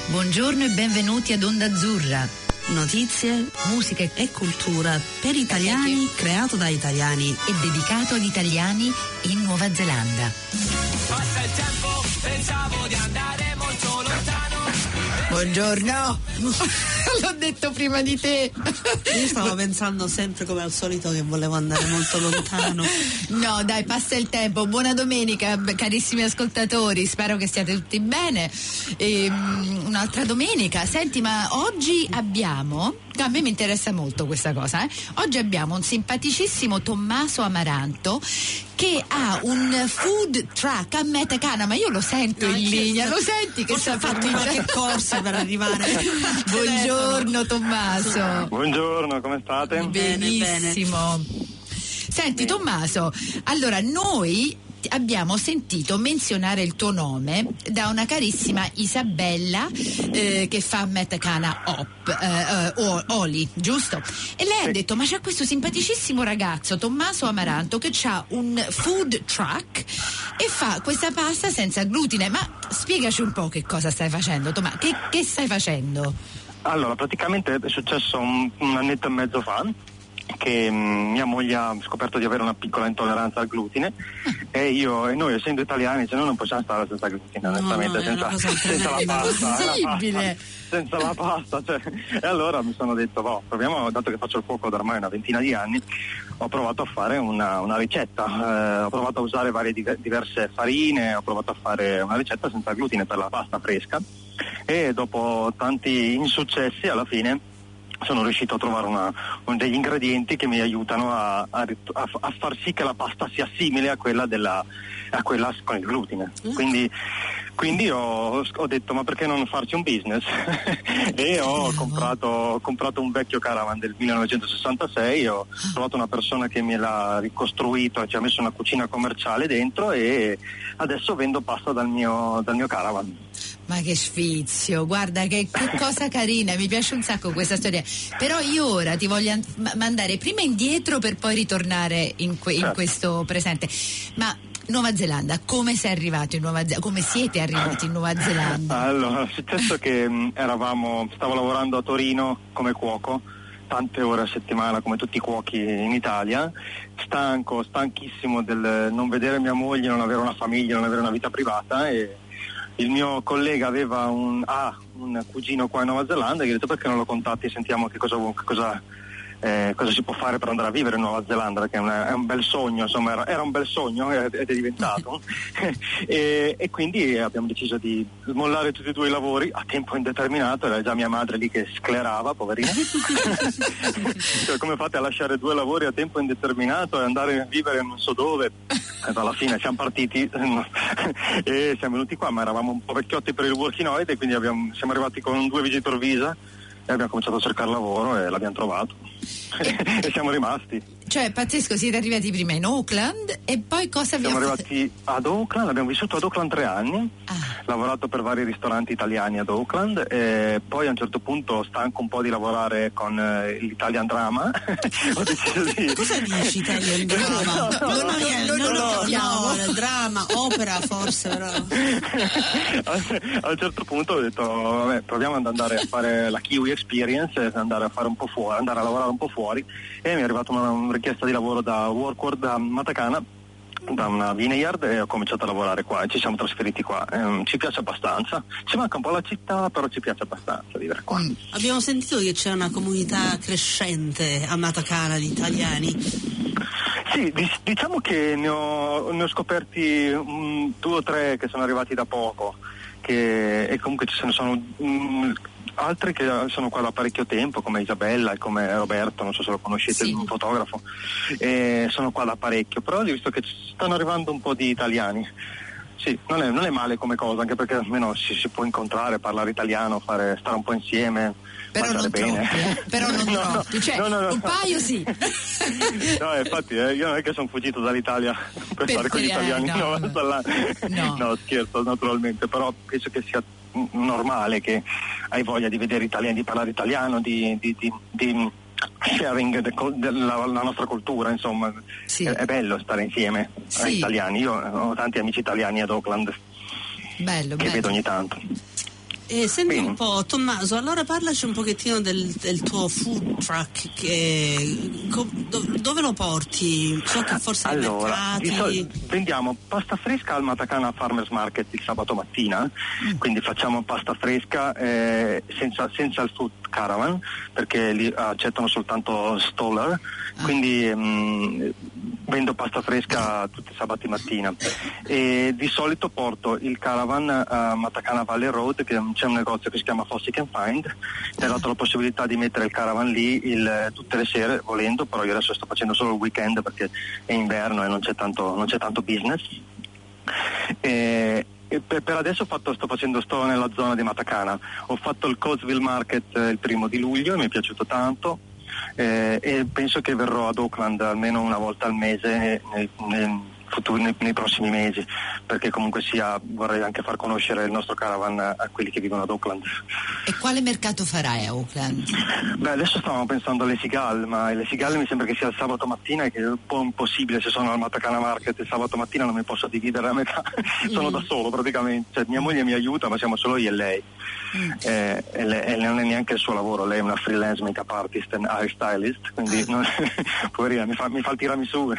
Buongiorno e benvenuti ad Onda Azzurra. Notizie, musica e cultura per italiani, creato da italiani e dedicato agli italiani in Nuova Zelanda. Passa il tempo, pensavo di andare molto lontano. Buongiorno. L'ho detto prima di te. Io stavo pensando sempre come al solito che volevo andare molto lontano. No, dai, passa il tempo. Buona domenica, carissimi ascoltatori. Spero che stiate tutti bene. Un'altra domenica. Senti, ma oggi abbiamo... A me mi interessa molto questa cosa, eh? Oggi abbiamo un simpaticissimo Tommaso Amaranto che ha un food truck a Metacana, ma io lo sento in linea, lo senti che sta fatto qualche corsa per arrivare. Buongiorno Tommaso. Buongiorno, come state? Benissimo. Senti Tommaso, allora noi abbiamo sentito menzionare il tuo nome da una carissima Isabella che fa Metacana Oli, giusto? E lei ha detto: ma c'è questo simpaticissimo ragazzo Tommaso Amaranto che ha un food truck e fa questa pasta senza glutine. Ma spiegaci un po' che cosa stai facendo, Tommaso, che stai facendo? Allora, praticamente è successo un annetto e mezzo fa che mia moglie ha scoperto di avere una piccola intolleranza al glutine e noi essendo italiani noi non possiamo stare senza glutine, onestamente, senza la pasta, senza la pasta, cioè. E allora mi sono detto proviamo, dato che faccio il cuoco da ormai una ventina di anni, ho provato a fare una ricetta, ho provato a usare varie diverse farine, ho provato a fare una ricetta senza glutine per la pasta fresca e dopo tanti insuccessi alla fine sono riuscito a trovare degli ingredienti che mi aiutano a far sì che la pasta sia simile a quella con il glutine. Quindi ho detto: ma perché non farci un business? E ho comprato un vecchio caravan del 1966, ho trovato una persona che me l'ha ricostruito e ci ha messo una cucina commerciale dentro e adesso vendo pasta dal mio caravan. Ma che sfizio, guarda che cosa carina, mi piace un sacco questa storia. Però io ora ti voglio mandare prima indietro per poi ritornare in questo presente. Ma Nuova Zelanda, come sei arrivato in Nuova Zelanda? Come siete arrivati in Nuova Zelanda? Allora, è successo che stavo lavorando a Torino come cuoco, tante ore a settimana come tutti i cuochi in Italia, stanchissimo del non vedere mia moglie, non avere una famiglia, non avere una vita privata, e il mio collega aveva un cugino qua in Nuova Zelanda e gli ho detto: perché non lo contatti e sentiamo che cosa si può fare per andare a vivere in Nuova Zelanda, perché è un bel sogno, insomma era un bel sogno ed è diventato e quindi abbiamo deciso di smollare tutti e due i lavori a tempo indeterminato. Era già mia madre lì che sclerava, poverina. Cioè, come fate a lasciare due lavori a tempo indeterminato e andare a vivere non so dove? Alla fine siamo partiti e siamo venuti qua, ma eravamo un po' vecchiotti per il working holiday, quindi siamo arrivati con 2 visitor visa e abbiamo cominciato a cercare lavoro e l'abbiamo trovato e siamo rimasti. Cioè, pazzesco, siete arrivati prima in Auckland e poi cosa siamo arrivati ad Auckland, abbiamo vissuto ad Auckland 3 anni, lavorato per vari ristoranti italiani ad Auckland e poi a un certo punto, stanco un po' di lavorare con l'Italian Drama, ho deciso di... Cosa dici Italian Drama? Non lo capiamo. Drama, opera forse, però. A un certo punto ho detto: vabbè, proviamo ad andare a fare la Kiwi Experience, andare a fare un po' fuori, andare a lavorare un po' fuori, e mi è arrivata una richiesta di lavoro da Workworld da Matacana, da una vineyard, e ho cominciato a lavorare qua e ci siamo trasferiti qua. Ci piace abbastanza, ci manca un po' la città, però ci piace abbastanza vivere qua. Abbiamo sentito che c'è una comunità crescente a Matacana di italiani. Sì, diciamo che ne ho scoperti 2 o 3 che sono arrivati da poco, e comunque ce ne sono altri che sono qua da parecchio tempo, come Isabella e come Roberto, non so se lo conoscete, sì. Un fotografo, sono qua da parecchio, però ho visto che stanno arrivando un po' di italiani. Sì, non è male come cosa, anche perché almeno si può incontrare, parlare italiano, stare un po' insieme, però mangiare bene. Però non troppi, cioè un paio sì. No, infatti io non è che sono fuggito dall'Italia per stare con gli italiani, no, scherzo naturalmente, però penso che sia normale che hai voglia di vedere italiani, di parlare italiano, di sharing della nostra cultura, insomma. Sì. È bello stare insieme ai italiani. Io ho tanti amici italiani ad Auckland, bello, che vedo ogni tanto. Senti Bene. un po', Tommaso, allora parlaci un pochettino del tuo food truck, dove lo porti? So che forse ai mercati. Vendiamo pasta fresca al Matacana Farmers Market il sabato mattina, quindi facciamo pasta fresca senza il food caravan, perché li accettano soltanto staller, quindi vendo pasta fresca tutti i sabati mattina, e di solito porto il caravan a Matacana Valley Road, che c'è un negozio che si chiama Fossick & Find. Mi ha dato la possibilità di mettere il caravan lì tutte le sere volendo, però io adesso sto facendo solo il weekend perché è inverno e non c'è tanto business. E per adesso sto nella zona di Matacana. Ho fatto il Coatesville Market il 1 di luglio e mi è piaciuto tanto, e penso che verrò ad Auckland almeno una volta al mese nei prossimi mesi, perché comunque vorrei anche far conoscere il nostro caravan a quelli che vivono ad Auckland. E quale mercato farai a Auckland? Beh, adesso stavamo pensando alle Cigale, ma le Cigale mi sembra che sia il sabato mattina, e che è un po' impossibile. Se sono al Matacana Market il sabato mattina non mi posso dividere a metà, sono da solo praticamente, cioè, mia moglie mi aiuta ma siamo solo io e lei. E lei non è neanche il suo lavoro, lei è una freelance make-up artist and hair stylist, quindi poverina, mi fa il tiramisù.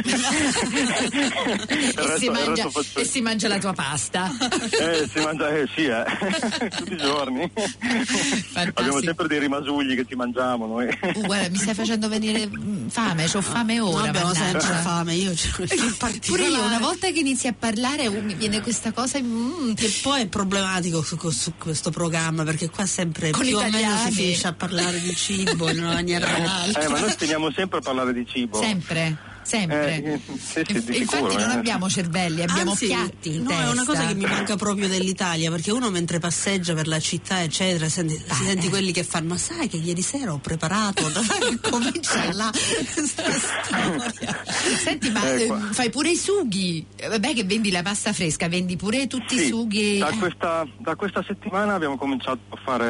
E si mangia la tua pasta. Si mangia, tutti i giorni. Fantastico. Abbiamo sempre dei rimasugli che ci mangiamo noi. Guarda, mi stai facendo venire fame, c'ho fame ora. Noi abbiamo mannaggia. sempre fame, io Pure io, una volta che inizi a parlare mi viene questa cosa che poi è problematico su questo programma, perché qua sempre con più italiani. o meno si finisce a parlare di cibo in una maniera o un'altra. Ma noi teniamo sempre a parlare di cibo. Sempre. Sì, di infatti sicuro, non abbiamo cervelli, abbiamo Anzi, piatti in no, testa. è una cosa che mi manca proprio dell'Italia, perché uno mentre passeggia per la città eccetera si senti quelli che fanno: ma sai che ieri sera ho preparato comincia là questa storia. Senti, ma fai pure i sughi, vabbè che vendi la pasta fresca, vendi pure tutti i sughi. Da questa settimana abbiamo cominciato a fare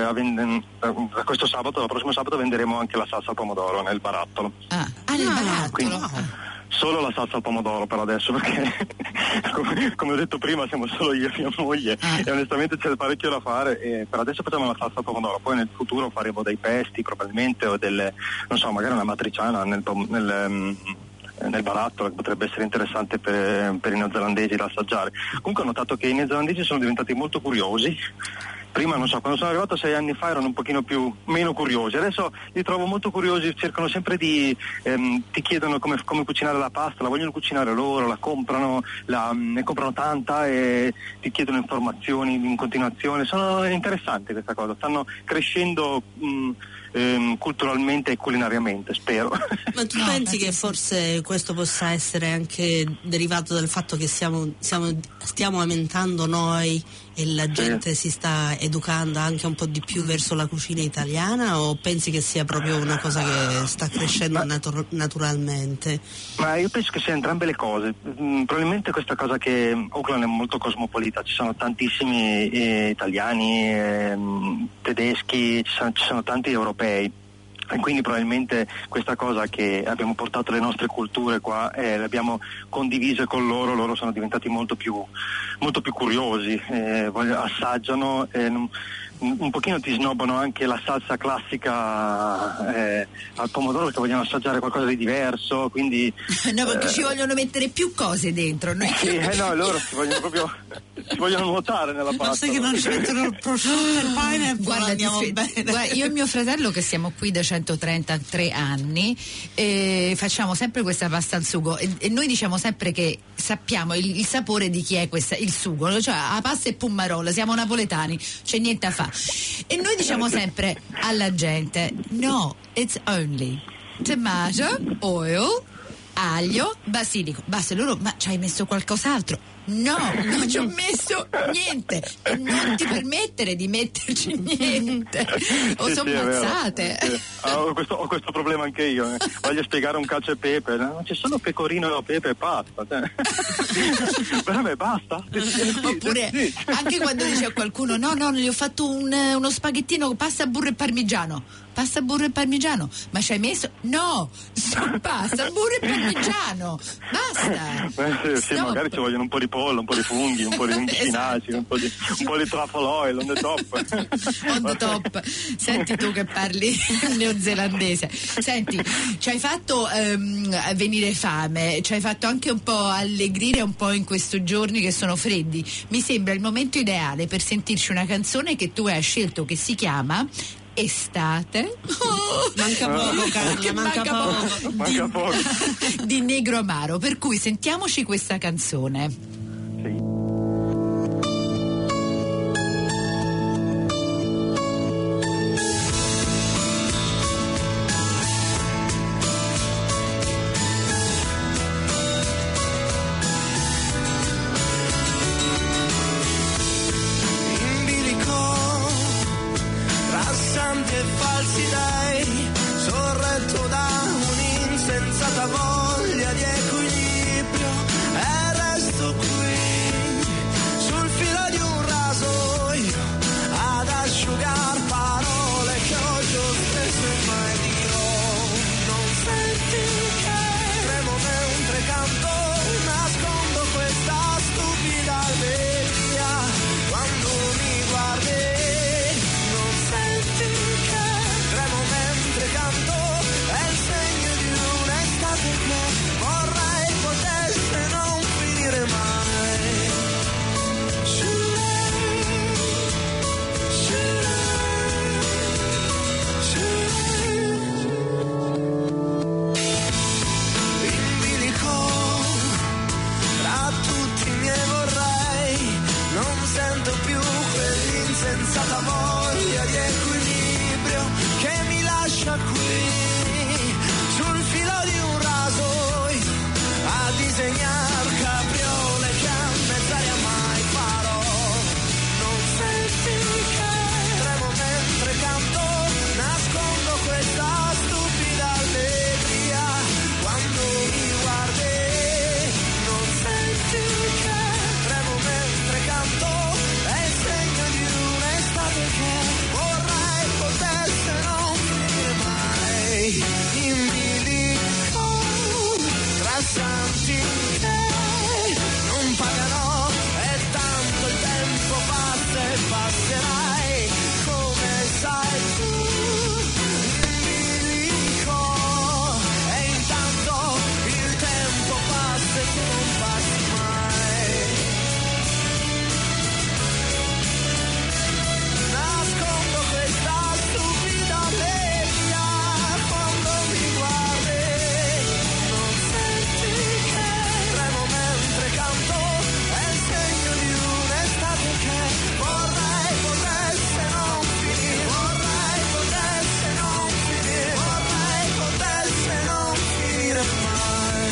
da questo sabato, il prossimo sabato venderemo anche la salsa al pomodoro nel barattolo. Nel barattolo. Quindi, solo la salsa al pomodoro per adesso, perché come ho detto prima siamo solo io e mia moglie, e onestamente c'è parecchio da fare, e per adesso facciamo la salsa al pomodoro, poi nel futuro faremo dei pesti probabilmente, o magari una matriciana nel barattolo, che potrebbe essere interessante per i neozelandesi da assaggiare. Comunque ho notato che i neozelandesi sono diventati molto curiosi. Prima, non so, quando sono arrivato 6 anni fa erano un pochino meno curiosi, adesso li trovo molto curiosi, cercano sempre ti chiedono come cucinare la pasta, la vogliono cucinare loro, la comprano, ne comprano tanta e ti chiedono informazioni in continuazione. Sono interessanti questa cosa, stanno crescendo culturalmente e culinariamente, spero. Ma tu pensi che forse questo possa essere anche derivato dal fatto che stiamo aumentando noi e la gente si sta educando anche un po' di più verso la cucina italiana, o pensi che sia proprio una cosa che sta crescendo naturalmente? Ma io penso che sia entrambe le cose. Probabilmente questa cosa che Auckland è molto cosmopolita, ci sono tantissimi italiani, tedeschi, ci sono tanti europei. E quindi probabilmente questa cosa che abbiamo portato le nostre culture qua, le abbiamo condivise con loro sono diventati molto più curiosi, assaggiano, un pochino ti snobbano anche la salsa classica al pomodoro, perché vogliono assaggiare qualcosa di diverso, quindi no, perché ci vogliono mettere più cose dentro, noi. No, loro ci vogliono nuotare nella pasta. Basta che non ci mettono il prosciutto e il pineapple. Guarda, io e mio fratello, che siamo qui da 133 anni, facciamo sempre questa pasta al sugo, e noi diciamo sempre che sappiamo il sapore di chi è il sugo, cioè la pasta è Pummarola, siamo napoletani, c'è niente da fare. E noi diciamo sempre alla gente: no, it's only tomato, oil, aglio, basilico. Basta. Loro: ma ci hai messo qualcos'altro? No, non ci ho messo niente, e non ti permettere di metterci niente, o sono mazzate. Ho questo problema anche io, voglio spiegare un cacio e pepe, no? Ci sono pecorino, pepe e pasta, per me basta. Oppure anche quando dice a qualcuno: no, gli ho fatto uno spaghettino pasta, burro e parmigiano. Pasta, burro e parmigiano, ma ci hai messo? No, pasta, burro e parmigiano, basta. Sì, magari ci vogliono un po' di pollo, un po' di funghi, un po' di spinaci, un po' di truffle oil, on the top. On the top. Senti tu che parli neozelandese. Senti, ci hai fatto venire fame, ci hai fatto anche un po' allegrire un po' in questi giorni che sono freddi. Mi sembra il momento ideale per sentirci una canzone che tu hai scelto, che si chiama Estate. Manca poco, Carla, manca poco. Di Negro Amaro, per cui sentiamoci questa canzone. Sì. Voglia di equilibrio e resto qui sul filo di un rasoio ad asciugar parole che ho già spesso e mai dirò. Non senti che tremo mentre canto, nascondo questa stupida allegria quando mi guardi. Non senti che tremo mentre canto, è il segno di un'estate che vorrei potesse non finire mai. In bilico tra tutti i miei vorrei, non sento più quell'insensata voglia di equilibrio che mi lascia qui sul filo di un rasoio a disegnar capriole che a mezz'aria mai farò. Non senti che tremo mentre canto, nascondo questa stupida allegria quando mi guardi. Non senti che tremo mentre canto, è il segno di un'estate che vorrei potesse non finire mai. In bilico tra santi che non pagano e tanto il tempo passa e passerai come sai tu. In bilico e intanto il tempo passa e tu non passi mai. Nascondo questa stupida allegria quando mi guardi. Non senti che tremo mentre canto, è il segno di un'estate che vorrei potesse non finire. Vorrei potesse non finire. Vorrei potesse non finire mai.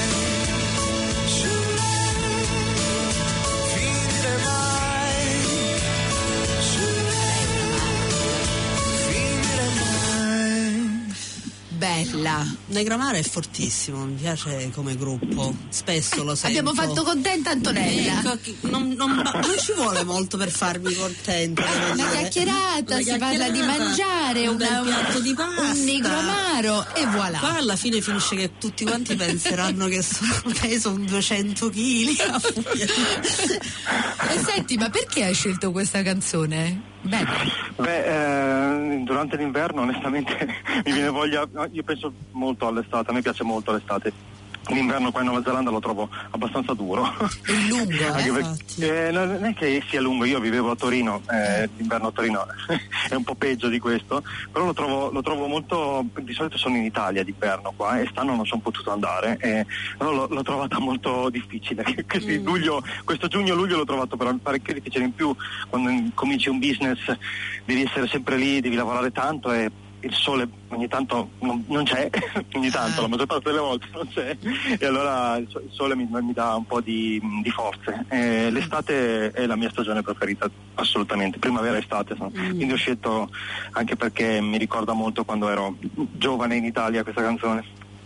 Finire mai. Finire mai. Bella. Negro Amaro è fortissimo, mi piace come gruppo, spesso lo sento. Abbiamo fatto contenta Antonella. Ecco, non ci vuole molto per farmi contenta. devo Una dire. chiacchierata, si parla di mangiare, un bel piatto di pasta, un Negro Amaro e voilà. Poi alla fine finisce che tutti quanti penseranno che peso un 200 kg. E senti, ma perché hai scelto questa canzone? Beh, durante l'inverno onestamente mi viene voglia, io penso molto all'estate, a me piace molto l'estate. L'inverno qua in Nuova Zelanda lo trovo abbastanza duro. È lungo, Anche perché, non è che sia lungo, io vivevo a Torino, l'inverno a Torino è un po' peggio di questo, però lo trovo molto, di solito sono in Italia d'inverno qua e quest'anno non sono potuto andare, però l'ho trovata molto difficile. Questo giugno-luglio l'ho trovato parecchio difficile, in più quando cominci un business devi essere sempre lì, devi lavorare tanto e il sole ogni tanto non c'è, ogni tanto, la maggior parte delle volte non c'è, e allora il sole mi dà un po' di forze. L'estate è la mia stagione preferita, assolutamente, primavera e estate, quindi ho scelto anche perché mi ricorda molto quando ero giovane in Italia questa canzone.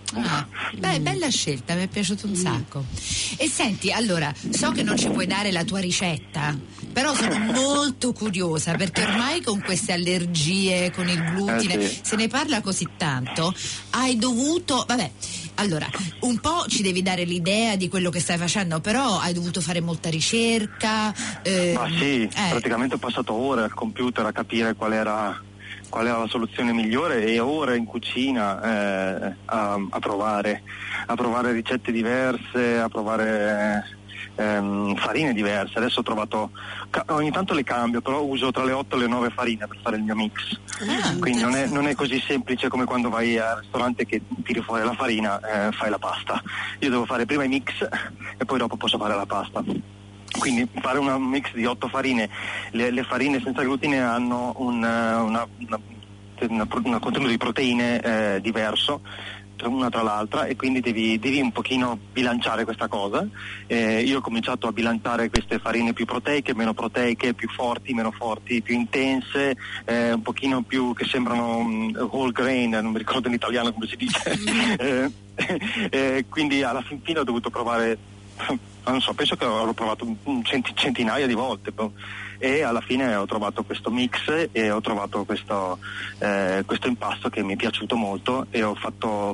Bella scelta, mi è piaciuto un sacco. E senti, allora, so che non ci puoi dare la tua ricetta, però sono molto curiosa, perché ormai con queste allergie, con il glutine, sì. se ne parla così tanto, hai dovuto, allora, un po' ci devi dare l'idea di quello che stai facendo, però hai dovuto fare molta ricerca. Ma sì, praticamente ho passato ore al computer a capire qual era la soluzione migliore, e ore in cucina a provare ricette diverse, a provare farine diverse. Adesso ho trovato, ogni tanto le cambio, però uso tra le 8 e le 9 farine per fare il mio mix. Quindi non è così semplice come quando vai al ristorante che tiri fuori la farina, fai la pasta. Io devo fare prima i mix e poi dopo posso fare la pasta. Quindi fare un mix di 8 farine, le farine senza glutine hanno un contenuto di proteine diverso una tra l'altra, e quindi devi un pochino bilanciare questa cosa. Io ho cominciato a bilanciare queste farine più proteiche, meno proteiche, più forti, meno forti, più intense, un pochino più che sembrano whole grain, non mi ricordo in italiano come si dice. Quindi alla fine ho dovuto provare, non so, penso che avrò provato centinaia di volte, e alla fine ho trovato questo mix e ho trovato questo impasto che mi è piaciuto molto, e ho fatto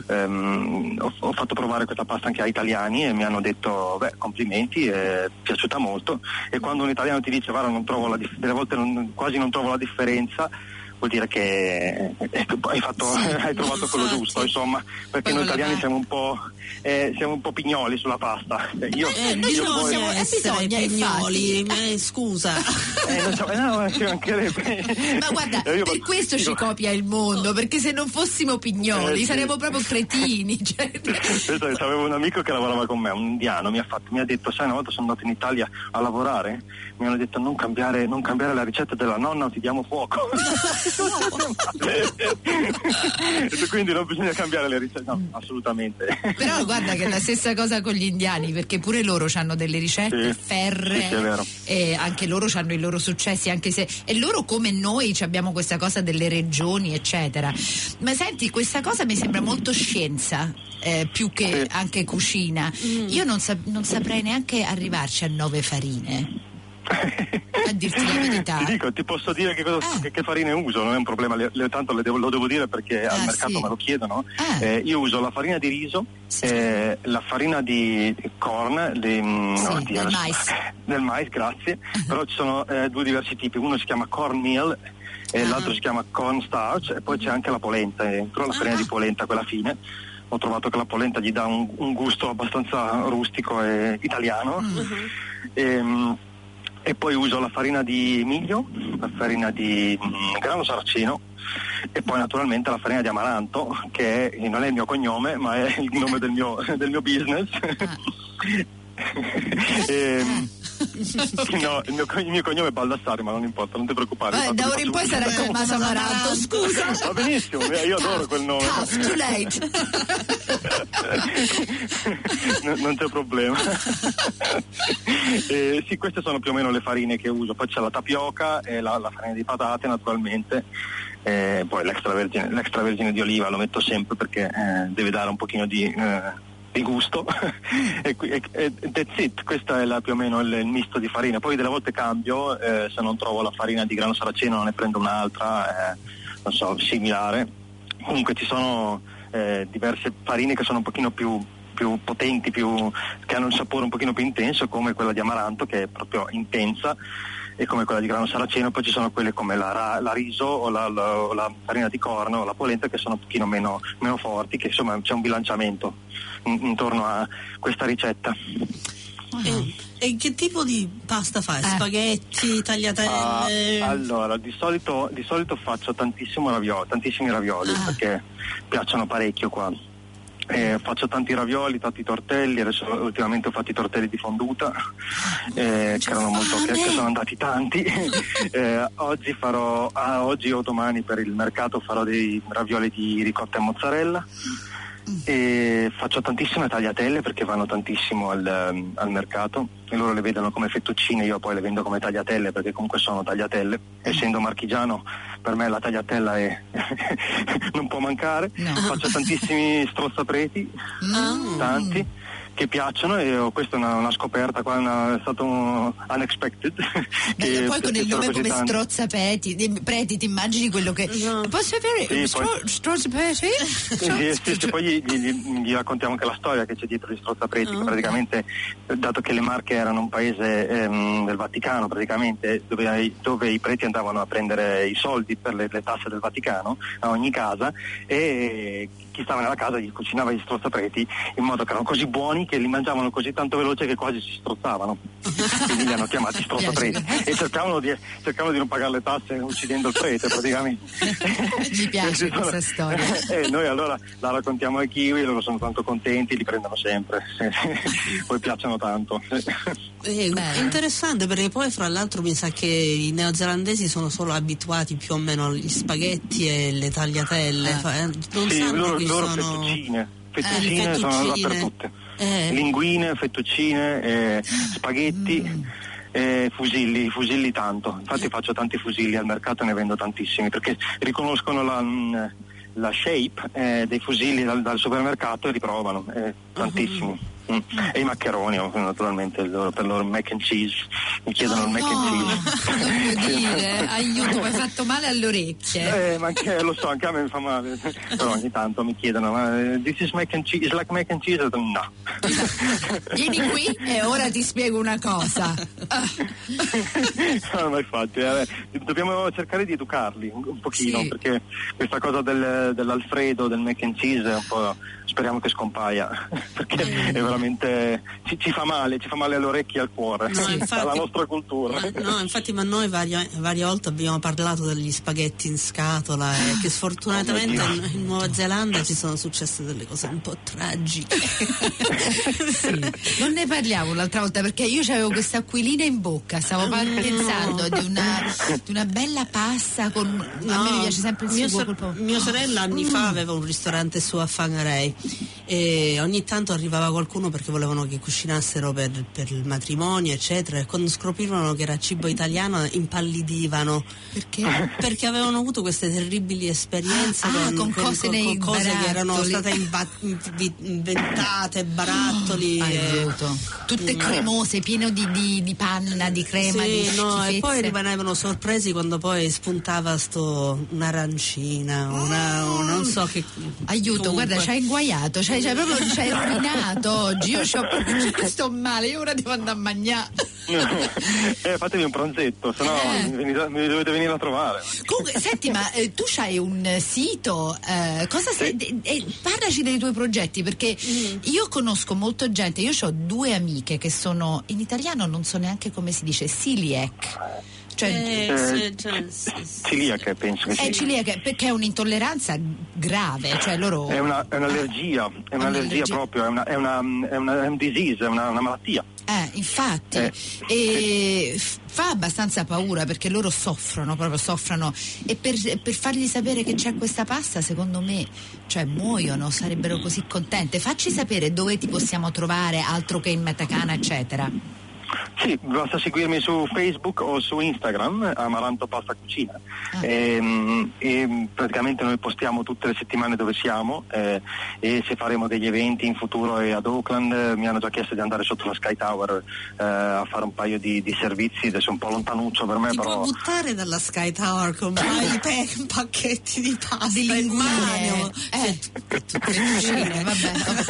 provare questa pasta anche a italiani, e mi hanno detto complimenti, è piaciuta molto. E quando un italiano ti dice guarda, delle volte quasi non trovo la differenza, vuol dire che hai trovato quello giusto, insomma, perché noi italiani siamo un po' pignoli sulla pasta. Io siamo essere pignoli, scusa. No, ci mancherebbe. Ma guarda, per questo ci copia il mondo, perché se non fossimo pignoli saremmo proprio cretini. Cioè. Avevo un amico che lavorava con me, un indiano, mi ha detto, sai, una volta sono andato in Italia a lavorare, mi hanno detto non cambiare la ricetta della nonna o ti diamo fuoco. Quindi non bisogna cambiare le ricette, no, assolutamente. Però guarda che è la stessa cosa con gli indiani, perché pure loro hanno delle ricette ferree, sì, è vero. E anche loro hanno i loro successi, anche se e loro come noi abbiamo questa cosa delle regioni eccetera. Ma senti, questa cosa mi sembra molto scienza, più che anche cucina. Io non saprei neanche arrivarci a 9 farine. A dirti la verità. Ti posso dire che farine uso, non è un problema, tanto lo devo dire perché al mercato me lo chiedono. Io uso la farina di riso, la farina di corn, del mais, grazie. Però ci sono 2 diversi tipi, uno si chiama cornmeal e l'altro si chiama cornstarch, e poi c'è anche la polenta, la farina di polenta, quella fine. Ho trovato che la polenta gli dà un gusto abbastanza rustico e italiano. E poi uso la farina di miglio, la farina di grano saraceno, e poi naturalmente la farina di amaranto, che non è il mio cognome, ma è il nome del mio business. No, il mio cognome è Baldassari, ma non importa, non ti preoccupare. Da ora in poi sarà Tommaso Amaranto, scusa. Va benissimo, io adoro quel nome. Too late. Non c'è problema. Sì, queste sono più o meno le farine che uso. Poi c'è la tapioca e la farina di patate, naturalmente. Poi l'extravergine di oliva lo metto sempre perché deve dare un pochino di gusto. e that's it. Questa è più o meno il misto di farina. Poi delle volte cambio, se non trovo la farina di grano saraceno ne prendo un'altra, non so, similare. Comunque ci sono diverse farine che sono un pochino più potenti, che hanno il sapore un pochino più intenso, come quella di amaranto, che è proprio intensa, e come quella di grano saraceno. Poi ci sono quelle come la riso o la farina di corno o la polenta, che sono un pochino meno forti, che insomma c'è un bilanciamento intorno a questa ricetta. E che tipo di pasta fai? Spaghetti, tagliatelle? Allora, di solito faccio tantissimi ravioli, perché piacciono parecchio qua. Faccio tanti ravioli, tanti tortelli. Adesso ultimamente ho fatto i tortelli di fonduta, che sono andati tanti. Oggi o domani per il mercato farò dei ravioli di ricotta e mozzarella, e faccio tantissime tagliatelle perché vanno tantissimo al mercato e loro le vedono come fettuccine, io poi le vendo come tagliatelle perché comunque sono tagliatelle. Essendo marchigiano, per me la tagliatella non può mancare. Faccio tantissimi strozzapreti, tanti, che piacciono, e questa è una scoperta qua, è stato unexpected. E poi con il nome come strozzapreti ti immagini quello che posso avere strozzapreti? Sì, poi gli raccontiamo anche la storia che c'è dietro gli strozzapreti, che praticamente, dato che le Marche erano un paese del Vaticano praticamente, dove i preti andavano a prendere i soldi per le tasse del Vaticano a ogni casa, e chi stava nella casa gli cucinava gli strozzapreti in modo che erano così buoni che li mangiavano così tanto veloce che quasi si strozzavano. Quindi li hanno chiamati strozzapreti e cercavano di non pagare le tasse uccidendo il prete praticamente. Mi piace questa storia. Noi allora la raccontiamo ai kiwi, loro sono tanto contenti, li prendono sempre. Poi piacciono tanto. Interessante, perché poi fra l'altro mi sa che i neozelandesi sono solo abituati più o meno agli spaghetti e le tagliatelle, non sanno che loro sono fettuccine sono dappertutto, linguine, fettuccine, spaghetti, fusilli tanto, infatti faccio tanti fusilli al mercato e ne vendo tantissimi perché riconoscono la shape dei fusilli dal supermercato e li provano, tantissimi. E i maccheroni naturalmente per loro mac and cheese, mi chiedono il mac and cheese. Aiuto, mi hai fatto male alle orecchie. Ma lo so, anche a me mi fa male, però ogni tanto mi chiedono this is mac and cheese, like mac and cheese? No. Vieni qui e ora ti spiego una cosa. No, ma infatti dobbiamo cercare di educarli un pochino, sì, perché questa cosa dell'Alfredo, del mac and cheese è un po', speriamo che scompaia, perché è veramente ci fa male alle orecchie e al cuore, alla nostra cultura. Infatti, ma noi varie volte abbiamo parlato degli spaghetti in scatola, e che sfortunatamente in Nuova Zelanda ci sono successe delle cose un po' tragiche. Sì. Non ne parliamo l'altra volta perché io avevo questa aquilina in bocca, stavo pensando di una bella pasta con a me mi piace sempre il sugo. Mia sorella anni fa aveva un ristorante su a Whangarei e ogni tanto arrivava qualcuno perché volevano che cucinassero per il matrimonio eccetera, e quando scoprivano che era cibo italiano impallidivano. Perché avevano avuto queste terribili esperienze con cose che erano state inventate, barattoli, tutte cremose, piene di panna, di crema, di e poi rimanevano sorpresi quando poi spuntava un'arancina, non so che. Aiuto, comunque. Guarda, ci hai inguaiato, ci hai rovinato oggi. Io sto male, io ora devo andare a mangiare. Fatevi un pranzetto, sennò mi dovete venire a trovare. Comunque, senti, ma tu c'hai un sito, parlaci dei tuoi progetti, perché io conosco molto gente, io ho 2 amiche che sono, in italiano non so neanche come si dice, celiac. Celiac, penso che sia. Celiac, perché è un'intolleranza grave, cioè loro. È un'allergia, proprio, è un disease, è una malattia. Infatti, e fa abbastanza paura perché loro soffrono, e per fargli sapere che c'è questa pasta, secondo me, cioè muoiono, sarebbero così contente. Facci sapere dove ti possiamo trovare, altro che in Metacana, eccetera. Sì, basta seguirmi su Facebook o su Instagram, Amaranto Pasta Cucina, e praticamente noi postiamo tutte le settimane dove siamo, e se faremo degli eventi in futuro ad Auckland, mi hanno già chiesto di andare sotto la Sky Tower a fare un paio di servizi, adesso è un po' lontanuccio per me, ti però. Può buttare dalla Sky Tower con pacchetti di pasta di linguine, tutte cucine, vabbè,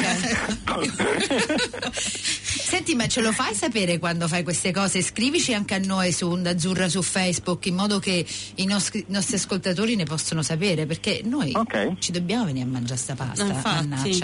ok. Senti, ma ce lo fai sapere quando fai queste cose? Scrivici anche a noi su Onda Azzurra su Facebook, in modo che i nostri ascoltatori ne possono sapere, perché noi ci dobbiamo venire a mangiare sta pasta.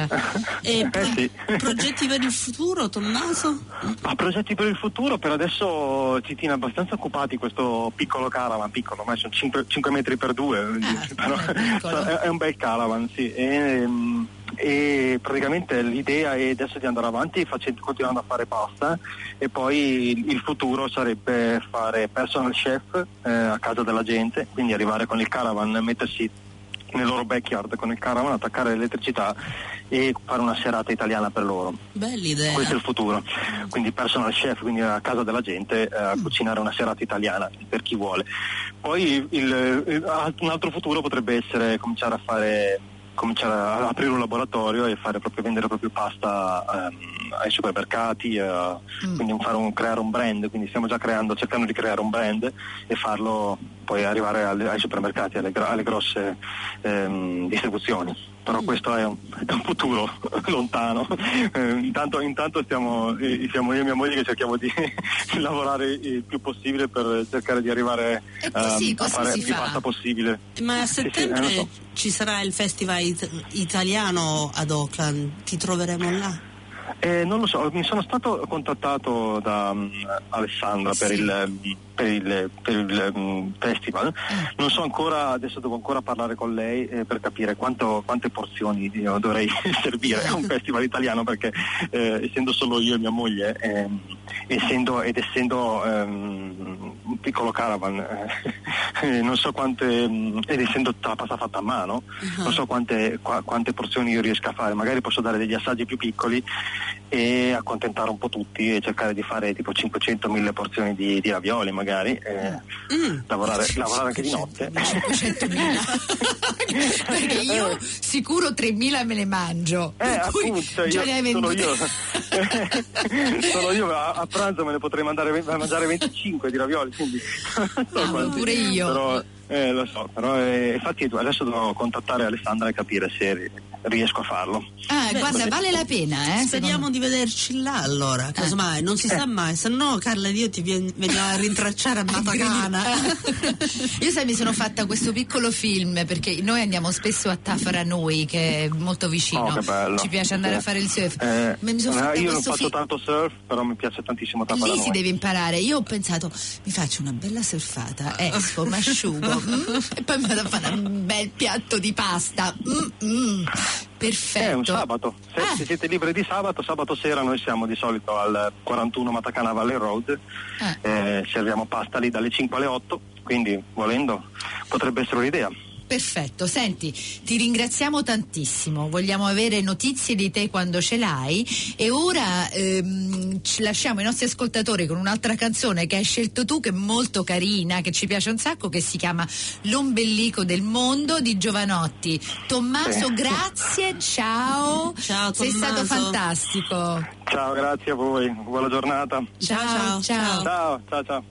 Progetti per il futuro, Tommaso? Progetti per il futuro, per adesso ci tiene abbastanza occupati questo piccolo caravan, ormai sono 5 metri per 2, però è un bel caravan, sì. E praticamente l'idea è adesso di andare avanti continuando a fare pasta, e poi il futuro sarebbe fare personal chef a casa della gente, quindi arrivare con il caravan, mettersi nel loro backyard con il caravan, attaccare l'elettricità e fare una serata italiana per loro. Bella idea. Questo è il futuro, quindi personal chef, quindi a casa della gente a cucinare una serata italiana per chi vuole. Poi un altro futuro potrebbe essere cominciare a aprire un laboratorio e vendere proprio pasta ai supermercati, quindi creare un brand, quindi stiamo già cercando di creare un brand e farlo poi arrivare ai supermercati, alle grosse distribuzioni. Però questo è un futuro lontano. Intanto siamo io e mia moglie che cerchiamo di lavorare il più possibile per cercare di arrivare a fare più pasta possibile. Ma a settembre ci sarà il festival italiano ad Auckland, ti troveremo là? Non lo so, mi sono stato contattato da Alessandra per il festival. Non so ancora, adesso devo ancora parlare con lei per capire quante porzioni io dovrei servire a un festival italiano, perché essendo solo io e mia moglie, essendo un piccolo caravan, non so quante, ed essendo la pasta fatta a mano, non so quante porzioni io riesco a fare. Magari posso dare degli assaggi più piccoli e accontentare un po' tutti e cercare di fare tipo 500.000 porzioni di ravioli magari, lavorare anche di notte. 500.000 perché io sicuro 3.000 me le mangio, appunto, sono io a pranzo me ne potrei mangiare 25 di ravioli, quindi pure io. Però lo so, però infatti adesso devo contattare Alessandra e capire se riesco a farlo. Guarda, vale la pena, Speriamo di vederci là allora, casomai, non si sa mai, se no Carla ed io ti veniamo a rintracciare a Matacana. Io mi sono fatta questo piccolo film, perché noi andiamo spesso a Tafaranui, che è molto vicino. Che bello. Ci piace andare a fare il surf. Io non faccio tanto surf, però mi piace tantissimo Tafaranui. Lì si deve imparare. Io ho pensato, mi faccio una bella surfata, esco, mi asciugo e poi mi vado a fare un bel piatto di pasta. Perfetto. Un sabato. Se siete liberi di sabato sera noi siamo di solito al 41 Matacana Valley Road, serviamo pasta lì dalle 5 alle 8, quindi volendo potrebbe essere un'idea. Perfetto, senti, ti ringraziamo tantissimo, vogliamo avere notizie di te quando ce l'hai, e ora ci lasciamo i nostri ascoltatori con un'altra canzone che hai scelto tu, che è molto carina, che ci piace un sacco, che si chiama L'ombelico del mondo di Giovanotti. Tommaso, grazie, ciao. Ciao Tommaso. Sei stato fantastico. Ciao, grazie a voi, buona giornata. Ciao. Ciao.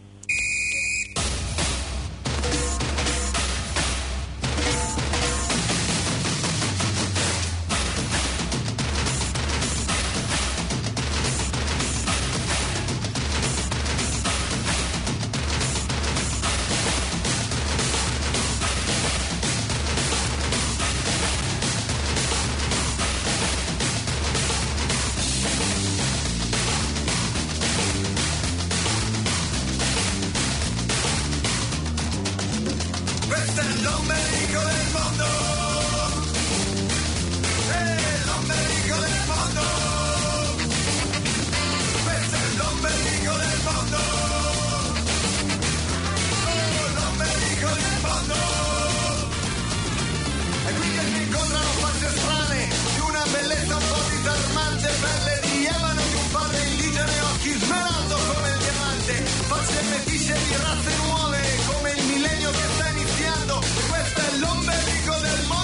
Razze nuove come il millennio che sta iniziando, e questo è l'ombelico del mondo.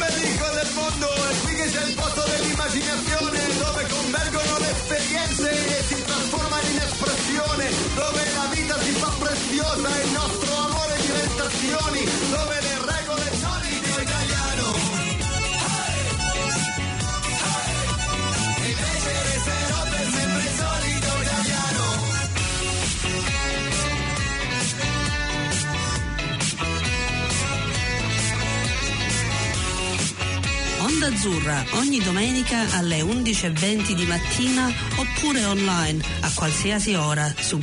ombelico del mondo, è qui che c'è il posto dell'immaginazione, dove convergono le esperienze e si trasformano in espressione, dove la vita si fa preziosa e il nostro amore diventa azioni, dove le regole sono il Dio italiano. E invece resterò per sempre il solito italiano. Onda Azzurra ogni domenica alle 11:20 di mattina oppure online a qualsiasi ora su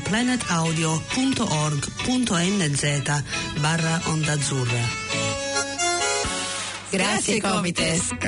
planetaudio.org.nz/Onda Azzurra. Grazie Comites.